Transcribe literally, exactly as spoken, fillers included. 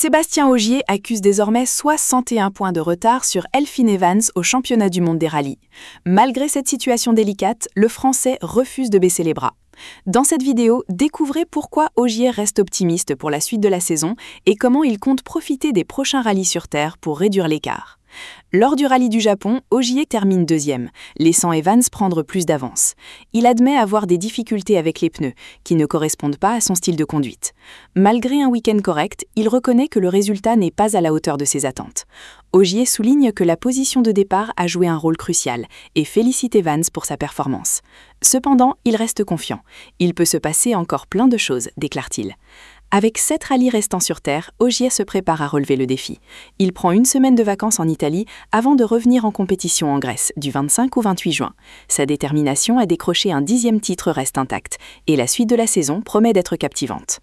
Sébastien Ogier accuse désormais soixante et un points de retard sur Elfyn Evans au championnat du monde des rallyes. Malgré cette situation délicate, le Français refuse de baisser les bras. Dans cette vidéo, découvrez pourquoi Ogier reste optimiste pour la suite de la saison et comment il compte profiter des prochains rallyes sur Terre pour réduire l'écart. Lors du rallye du Japon, Ogier termine deuxième, laissant Evans prendre plus d'avance. Il admet avoir des difficultés avec les pneus, qui ne correspondent pas à son style de conduite. Malgré un week-end correct, il reconnaît que le résultat n'est pas à la hauteur de ses attentes. Ogier souligne que la position de départ a joué un rôle crucial et félicite Evans pour sa performance. Cependant, il reste confiant. Il peut se passer encore plein de choses, déclare-t-il. Avec sept rallyes restants sur Terre, Ogier se prépare à relever le défi. Il prend une semaine de vacances en Italie avant de revenir en compétition en Grèce, du vingt-cinq au vingt-huit juin. Sa détermination à décrocher un dixième titre reste intacte, et la suite de la saison promet d'être captivante.